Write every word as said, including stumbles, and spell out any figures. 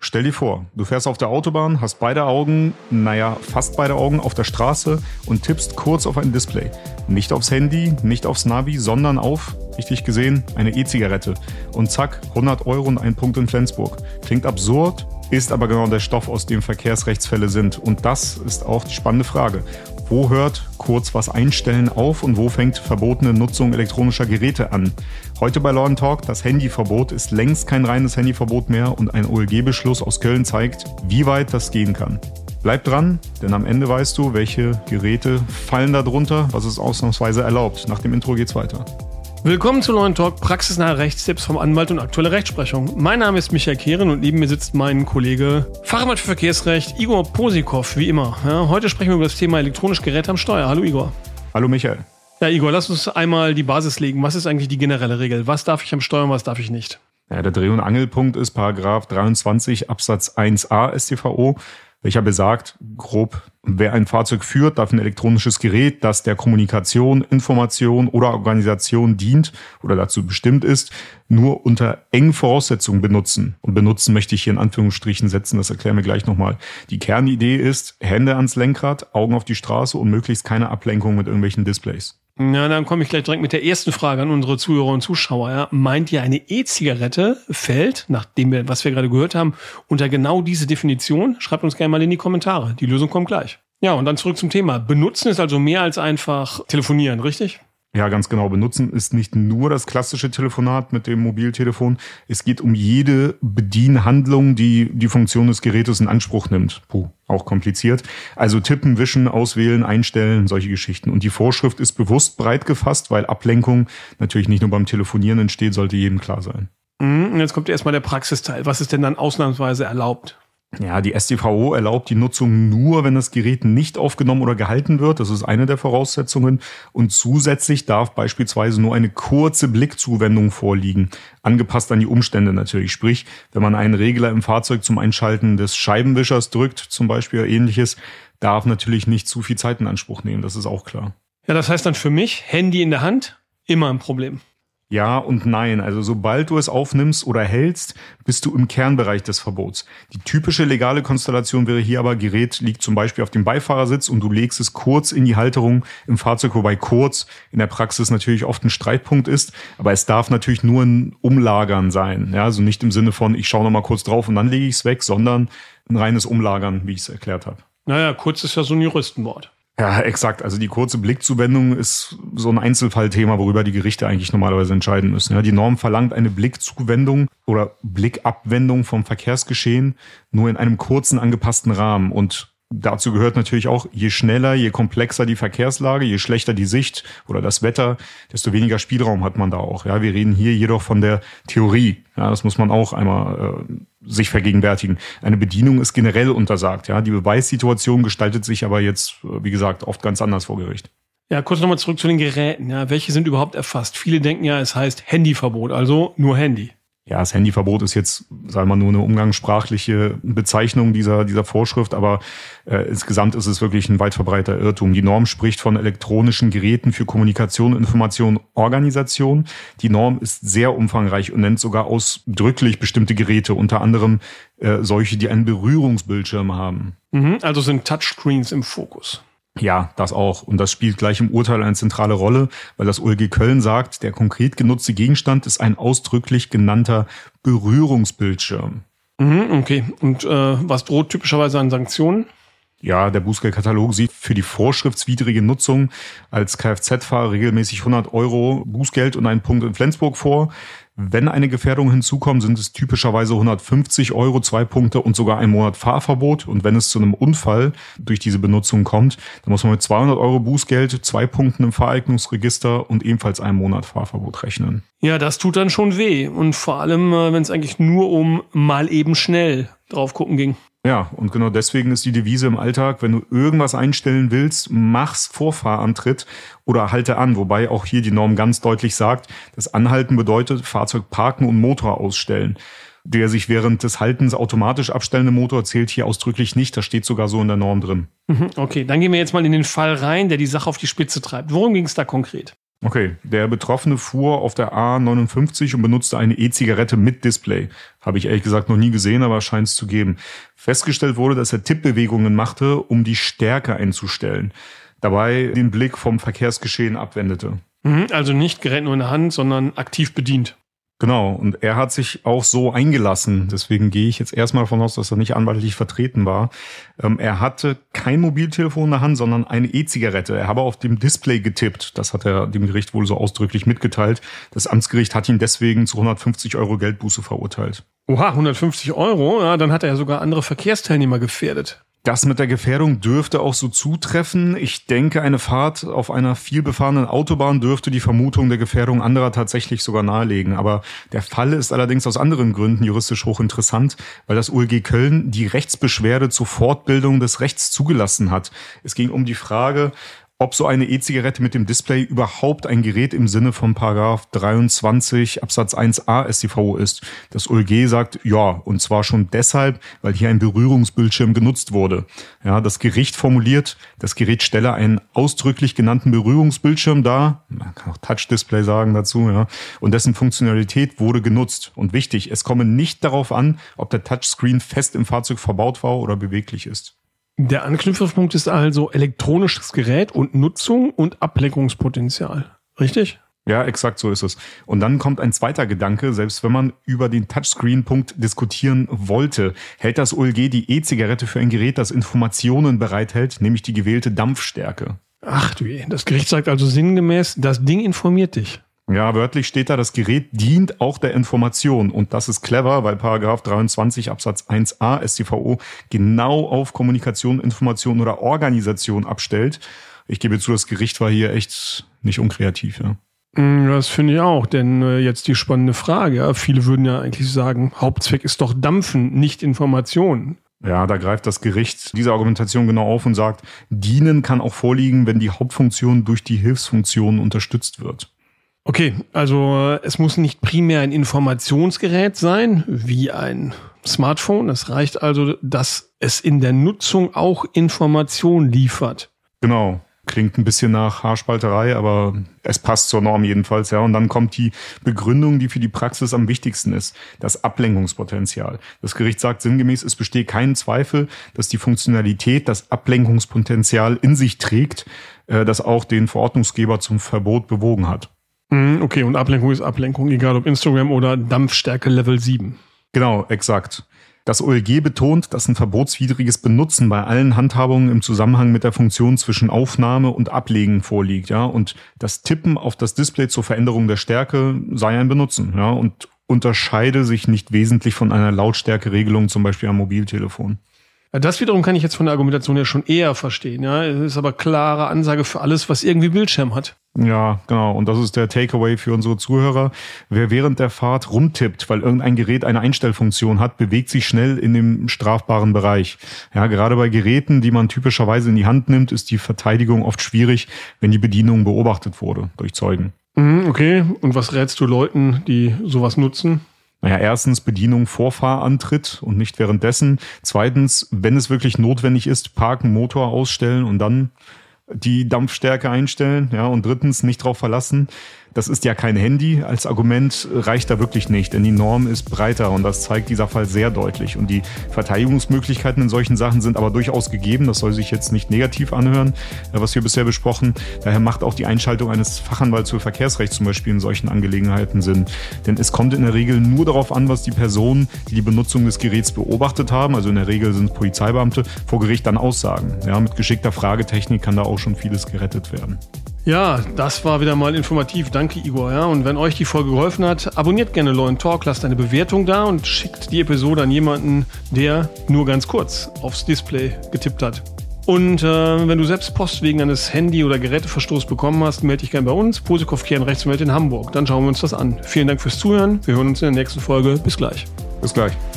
Stell dir vor, du fährst auf der Autobahn, hast beide Augen, naja, fast beide Augen auf der Straße und tippst kurz auf ein Display. Nicht aufs Handy, nicht aufs Navi, sondern auf, richtig gesehen, eine E-Zigarette. Und zack, hundert Euro und ein Punkt in Flensburg. Klingt absurd, ist aber genau der Stoff, aus dem Verkehrsrechtsfälle sind. Und das ist auch die spannende Frage. Wo hört kurz was einstellen auf und wo fängt verbotene Nutzung elektronischer Geräte an? Heute bei Law and Talk, das Handyverbot ist längst kein reines Handyverbot mehr und ein O L G-Beschluss aus Köln zeigt, wie weit das gehen kann. Bleib dran, denn am Ende weißt du, welche Geräte fallen da drunter, was es ausnahmsweise erlaubt. Nach dem Intro geht's weiter. Willkommen zu Law and Talk, praxisnahe Rechtstipps vom Anwalt und aktuelle Rechtsprechung. Mein Name ist Michael Kehren und neben mir sitzt mein Kollege Fachanwalt für Verkehrsrecht, Igor Posikow, wie immer. Ja, heute sprechen wir über das Thema elektronische Geräte am Steuer. Hallo Igor. Hallo Michael. Ja Igor, lass uns einmal die Basis legen. Was ist eigentlich die generelle Regel? Was darf ich am Steuer und was darf ich nicht? Ja, der Dreh- und Angelpunkt ist Paragraph dreiundzwanzig Absatz eins a S t V O, welcher besagt, grob, wer ein Fahrzeug führt, darf ein elektronisches Gerät, das der Kommunikation, Information oder Organisation dient oder dazu bestimmt ist, nur unter engen Voraussetzungen benutzen. Und benutzen möchte ich hier in Anführungsstrichen setzen, das erklären wir gleich nochmal. Die Kernidee ist, Hände ans Lenkrad, Augen auf die Straße und möglichst keine Ablenkung mit irgendwelchen Displays. Na, dann komme ich gleich direkt mit der ersten Frage an unsere Zuhörer und Zuschauer. Ja. Meint ihr, eine E-Zigarette fällt, nachdem wir, was wir gerade gehört haben, unter genau diese Definition? Schreibt uns gerne mal in die Kommentare. Die Lösung kommt gleich. Ja, und dann zurück zum Thema. Benutzen ist also mehr als einfach telefonieren, richtig? Ja, ganz genau. Benutzen ist nicht nur das klassische Telefonat mit dem Mobiltelefon. Es geht um jede Bedienhandlung, die die Funktion des Gerätes in Anspruch nimmt. Puh, auch kompliziert. Also tippen, wischen, auswählen, einstellen, solche Geschichten. Und die Vorschrift ist bewusst breit gefasst, weil Ablenkung natürlich nicht nur beim Telefonieren entsteht, sollte jedem klar sein. Und jetzt kommt erstmal der Praxisteil. Was ist denn dann ausnahmsweise erlaubt? Ja, die S t V O erlaubt die Nutzung nur, wenn das Gerät nicht aufgenommen oder gehalten wird. Das ist eine der Voraussetzungen. Und zusätzlich darf beispielsweise nur eine kurze Blickzuwendung vorliegen. Angepasst an die Umstände natürlich. Sprich, wenn man einen Regler im Fahrzeug zum Einschalten des Scheibenwischers drückt, zum Beispiel oder ähnliches, darf natürlich nicht zu viel Zeit in Anspruch nehmen. Das ist auch klar. Ja, das heißt dann für mich, Handy in der Hand, immer ein Problem. Ja und nein. Also sobald du es aufnimmst oder hältst, bist du im Kernbereich des Verbots. Die typische legale Konstellation wäre hier aber, Gerät liegt zum Beispiel auf dem Beifahrersitz und du legst es kurz in die Halterung im Fahrzeug, wobei kurz in der Praxis natürlich oft ein Streitpunkt ist. Aber es darf natürlich nur ein Umlagern sein. Ja, also nicht im Sinne von, ich schaue noch mal kurz drauf und dann lege ich es weg, sondern ein reines Umlagern, wie ich es erklärt habe. Naja, kurz ist ja so ein Juristenwort. Ja, exakt. Also die kurze Blickzuwendung ist so ein Einzelfallthema, worüber die Gerichte eigentlich normalerweise entscheiden müssen. Ja, die Norm verlangt eine Blickzuwendung oder Blickabwendung vom Verkehrsgeschehen nur in einem kurzen angepassten Rahmen. Und dazu gehört natürlich auch, je schneller, je komplexer die Verkehrslage, je schlechter die Sicht oder das Wetter, desto weniger Spielraum hat man da auch. Ja, wir reden hier jedoch von der Theorie. Ja, das muss man auch einmal äh, sich vergegenwärtigen. Eine Bedienung ist generell untersagt. Ja, die Beweissituation gestaltet sich aber jetzt, wie gesagt, oft ganz anders vor Gericht. Ja, kurz nochmal zurück zu den Geräten. Ja, welche sind überhaupt erfasst? Viele denken ja, es heißt Handyverbot, also nur Handy. Ja, das Handyverbot ist jetzt, sagen wir mal, nur eine umgangssprachliche Bezeichnung dieser dieser Vorschrift, aber äh, insgesamt ist es wirklich ein weit verbreiteter Irrtum. Die Norm spricht von elektronischen Geräten für Kommunikation, Information, Organisation. Die Norm ist sehr umfangreich und nennt sogar ausdrücklich bestimmte Geräte, unter anderem äh, solche, die einen Berührungsbildschirm haben. Mhm, also sind Touchscreens im Fokus. Ja, das auch. Und das spielt gleich im Urteil eine zentrale Rolle, weil das O L G Köln sagt, der konkret genutzte Gegenstand ist ein ausdrücklich genannter Berührungsbildschirm. Mhm, okay. Und äh, was droht typischerweise an Sanktionen? Ja, der Bußgeldkatalog sieht für die vorschriftswidrige Nutzung als Kfz-Fahrer regelmäßig hundert Euro Bußgeld und einen Punkt in Flensburg vor. Wenn eine Gefährdung hinzukommt, sind es typischerweise hundertfünfzig Euro, zwei Punkte und sogar ein Monat Fahrverbot. Und wenn es zu einem Unfall durch diese Benutzung kommt, dann muss man mit zweihundert Euro Bußgeld, zwei Punkten im Fahreignungsregister und ebenfalls einem Monat Fahrverbot rechnen. Ja, das tut dann schon weh. Und vor allem, wenn es eigentlich nur um mal eben schnell drauf gucken ging. Ja, und genau deswegen ist die Devise im Alltag, wenn du irgendwas einstellen willst, mach's vor Fahrantritt oder halte an. Wobei auch hier die Norm ganz deutlich sagt, das Anhalten bedeutet Fahrzeug parken und Motor ausstellen. Der sich während des Haltens automatisch abstellende Motor zählt hier ausdrücklich nicht. Das steht sogar so in der Norm drin. Okay, dann gehen wir jetzt mal in den Fall rein, der die Sache auf die Spitze treibt. Worum ging es da konkret? Okay, der Betroffene fuhr auf der A neunundfünfzig und benutzte eine E-Zigarette mit Display. Habe ich ehrlich gesagt noch nie gesehen, aber scheint es zu geben. Festgestellt wurde, dass er Tippbewegungen machte, um die Stärke einzustellen. Dabei den Blick vom Verkehrsgeschehen abwendete. Also nicht Gerät nur in der Hand, sondern aktiv bedient. Genau, und er hat sich auch so eingelassen. Deswegen gehe ich jetzt erstmal davon aus, dass er nicht anwaltlich vertreten war. Ähm, er hatte kein Mobiltelefon in der Hand, sondern eine E-Zigarette. Er habe auf dem Display getippt. Das hat er dem Gericht wohl so ausdrücklich mitgeteilt. Das Amtsgericht hat ihn deswegen zu hundertfünfzig Euro Geldbuße verurteilt. Oha, hundertfünfzig Euro? Ja, dann hat er ja sogar andere Verkehrsteilnehmer gefährdet. Das mit der Gefährdung dürfte auch so zutreffen. Ich denke, eine Fahrt auf einer vielbefahrenen Autobahn dürfte die Vermutung der Gefährdung anderer tatsächlich sogar nahelegen. Aber der Fall ist allerdings aus anderen Gründen juristisch hochinteressant, weil das O L G Köln die Rechtsbeschwerde zur Fortbildung des Rechts zugelassen hat. Es ging um die Frage, ob so eine E-Zigarette mit dem Display überhaupt ein Gerät im Sinne von Paragraph dreiundzwanzig Absatz eins a S t V O ist. Das O L G sagt, ja, und zwar schon deshalb, weil hier ein Berührungsbildschirm genutzt wurde. Ja, das Gericht formuliert, das Gerät stelle einen ausdrücklich genannten Berührungsbildschirm dar, man kann auch Touch-Display sagen dazu, ja, und dessen Funktionalität wurde genutzt. Und wichtig, es komme nicht darauf an, ob der Touchscreen fest im Fahrzeug verbaut war oder beweglich ist. Der Anknüpfungspunkt ist also elektronisches Gerät und Nutzung und Ablenkungspotenzial. Richtig? Ja, exakt so ist es. Und dann kommt ein zweiter Gedanke, selbst wenn man über den Touchscreen-Punkt diskutieren wollte, hält das O L G die E-Zigarette für ein Gerät, das Informationen bereithält, nämlich die gewählte Dampfstärke. Ach du je, das Gericht sagt also sinngemäß, das Ding informiert dich. Ja, wörtlich steht da, das Gerät dient auch der Information. Und das ist clever, weil Paragraph dreiundzwanzig Absatz eins a S t V O genau auf Kommunikation, Information oder Organisation abstellt. Ich gebe zu, das Gericht war hier echt nicht unkreativ, ja. Das finde ich auch, denn äh, jetzt die spannende Frage. Ja, viele würden ja eigentlich sagen, Hauptzweck ist doch Dampfen, nicht Information. Ja, da greift das Gericht diese Argumentation genau auf und sagt, dienen kann auch vorliegen, wenn die Hauptfunktion durch die Hilfsfunktion unterstützt wird. Okay, also es muss nicht primär ein Informationsgerät sein, wie ein Smartphone. Es reicht also, dass es in der Nutzung auch Information liefert. Genau. Klingt ein bisschen nach Haarspalterei, aber es passt zur Norm jedenfalls, ja. Und dann kommt die Begründung, die für die Praxis am wichtigsten ist, das Ablenkungspotenzial. Das Gericht sagt sinngemäß, es besteht kein Zweifel, dass die Funktionalität das Ablenkungspotenzial in sich trägt, das auch den Verordnungsgeber zum Verbot bewogen hat. Okay, und Ablenkung ist Ablenkung, egal ob Instagram oder Dampfstärke Level sieben. Genau, exakt. Das O L G betont, dass ein verbotswidriges Benutzen bei allen Handhabungen im Zusammenhang mit der Funktion zwischen Aufnahme und Ablegen vorliegt, ja, und das Tippen auf das Display zur Veränderung der Stärke sei ein Benutzen, ja, und unterscheide sich nicht wesentlich von einer Lautstärkeregelung, zum Beispiel am Mobiltelefon. Das wiederum kann ich jetzt von der Argumentation her schon eher verstehen. Ja, es ist aber klare Ansage für alles, was irgendwie Bildschirm hat. Ja, genau. Und das ist der Takeaway für unsere Zuhörer. Wer während der Fahrt rumtippt, weil irgendein Gerät eine Einstellfunktion hat, bewegt sich schnell in dem strafbaren Bereich. Ja, gerade bei Geräten, die man typischerweise in die Hand nimmt, ist die Verteidigung oft schwierig, wenn die Bedienung beobachtet wurde durch Zeugen. Okay. Und was rätst du Leuten, die sowas nutzen? Naja, erstens Bedienung vor Fahrantritt und nicht währenddessen. Zweitens, wenn es wirklich notwendig ist, parken, Motor ausstellen und dann die Dampfstärke einstellen. Ja, und drittens nicht drauf verlassen. Das ist ja kein Handy. Als Argument reicht da wirklich nicht, denn die Norm ist breiter und das zeigt dieser Fall sehr deutlich. Und die Verteidigungsmöglichkeiten in solchen Sachen sind aber durchaus gegeben. Das soll sich jetzt nicht negativ anhören, was wir bisher besprochen. Daher macht auch die Einschaltung eines Fachanwalts für Verkehrsrecht zum Beispiel in solchen Angelegenheiten Sinn. Denn es kommt in der Regel nur darauf an, was die Personen, die die Benutzung des Geräts beobachtet haben, also in der Regel sind es Polizeibeamte, vor Gericht dann aussagen. Ja, mit geschickter Fragetechnik kann da auch schon vieles gerettet werden. Ja, das war wieder mal informativ. Danke, Igor. Ja, und wenn euch die Folge geholfen hat, abonniert gerne Law and Talk, lasst eine Bewertung da und schickt die Episode an jemanden, der nur ganz kurz aufs Display getippt hat. Und äh, wenn du selbst Post wegen eines Handy- oder Geräteverstoßes bekommen hast, melde dich gerne bei uns. Posikow Kern Rechtsanwalt in Hamburg. Dann schauen wir uns das an. Vielen Dank fürs Zuhören. Wir hören uns in der nächsten Folge. Bis gleich. Bis gleich.